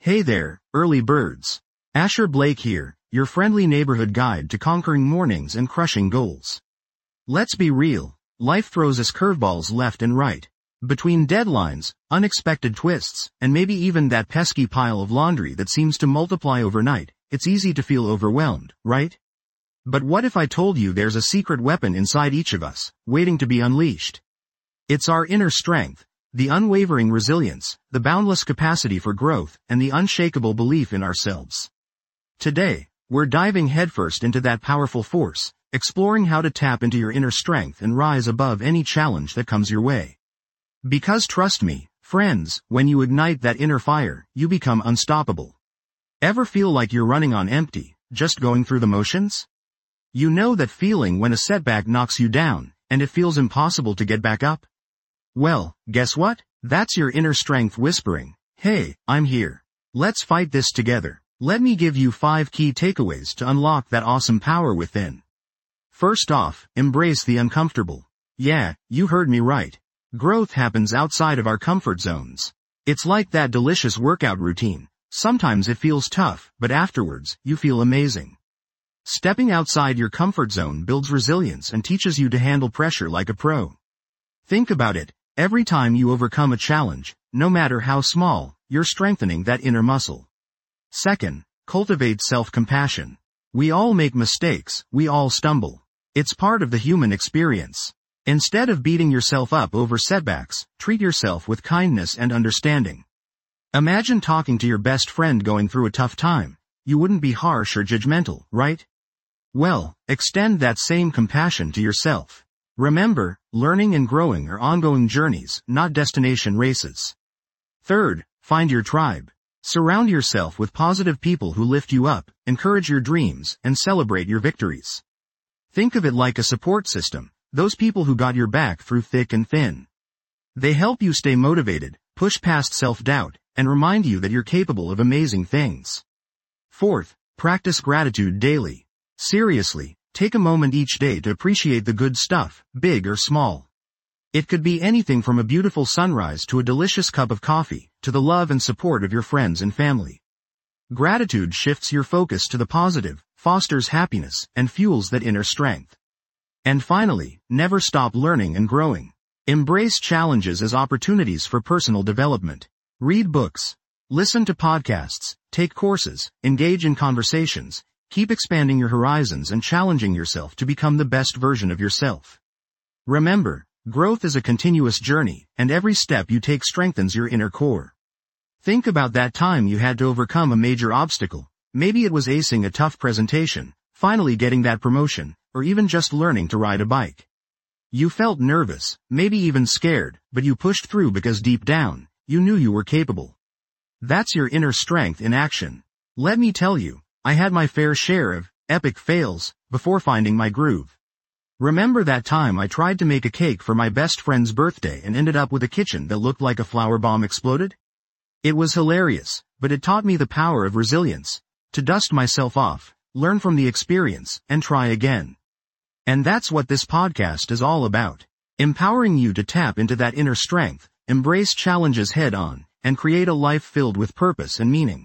Hey there, early birds. Asher Blake here, your friendly neighborhood guide to conquering mornings and crushing goals. Let's be real, life throws us curveballs left and right. Between deadlines, unexpected twists, and maybe even that pesky pile of laundry that seems to multiply overnight, it's easy to feel overwhelmed, right? But what if I told you there's a secret weapon inside each of us, waiting to be unleashed? It's our inner strength, the unwavering resilience, the boundless capacity for growth, and the unshakable belief in ourselves. Today, we're diving headfirst into that powerful force, exploring how to tap into your inner strength and rise above any challenge that comes your way. Because trust me, friends, when you ignite that inner fire, you become unstoppable. Ever feel like you're running on empty, just going through the motions? You know that feeling when a setback knocks you down, and it feels impossible to get back up? Well, guess what? That's your inner strength whispering, "Hey, I'm here. Let's fight this together." Let me give you 5 key takeaways to unlock that awesome power within. First off, embrace the uncomfortable. Yeah, you heard me right. Growth happens outside of our comfort zones. It's like that delicious workout routine. Sometimes it feels tough, but afterwards, you feel amazing. Stepping outside your comfort zone builds resilience and teaches you to handle pressure like a pro. Think about it. Every time you overcome a challenge, no matter how small, you're strengthening that inner muscle. Second, cultivate self-compassion. We all make mistakes, we all stumble. It's part of the human experience. Instead of beating yourself up over setbacks, treat yourself with kindness and understanding. Imagine talking to your best friend going through a tough time. You wouldn't be harsh or judgmental, right? Well, extend that same compassion to yourself. Remember, learning and growing are ongoing journeys, not destination races. Third, find your tribe. Surround yourself with positive people who lift you up, encourage your dreams, and celebrate your victories. Think of it like a support system, those people who got your back through thick and thin. They help you stay motivated, push past self-doubt, and remind you that you're capable of amazing things. Fourth, practice gratitude daily. Seriously, take a moment each day to appreciate the good stuff, big or small. It could be anything from a beautiful sunrise to a delicious cup of coffee, to the love and support of your friends and family. Gratitude shifts your focus to the positive, fosters happiness, and fuels that inner strength. And finally, never stop learning and growing. Embrace challenges as opportunities for personal development. Read books, listen to podcasts, take courses, engage in conversations. Keep expanding your horizons and challenging yourself to become the best version of yourself. Remember, growth is a continuous journey, and every step you take strengthens your inner core. Think about that time you had to overcome a major obstacle. Maybe it was acing a tough presentation, finally getting that promotion, or even just learning to ride a bike. You felt nervous, maybe even scared, but you pushed through because deep down, you knew you were capable. That's your inner strength in action. Let me tell you, I had my fair share of epic fails before finding my groove. Remember that time I tried to make a cake for my best friend's birthday and ended up with a kitchen that looked like a flower bomb exploded? It was hilarious, but it taught me the power of resilience, to dust myself off, learn from the experience, and try again. And that's what this podcast is all about. Empowering you to tap into that inner strength, embrace challenges head on, and create a life filled with purpose and meaning.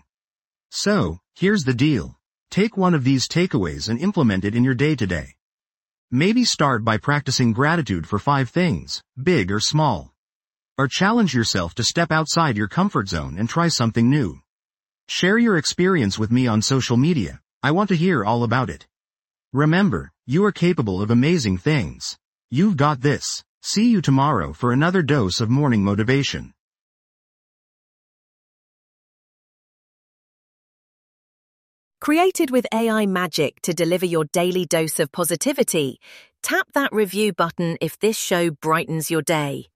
So, here's the deal. Take one of these takeaways and implement it in your day today. Maybe start by practicing gratitude for 5 things, big or small. Or challenge yourself to step outside your comfort zone and try something new. Share your experience with me on social media. I want to hear all about it. Remember, you are capable of amazing things. You've got this. See you tomorrow for another dose of morning motivation. Created with AI magic to deliver your daily dose of positivity, tap that review button if this show brightens your day.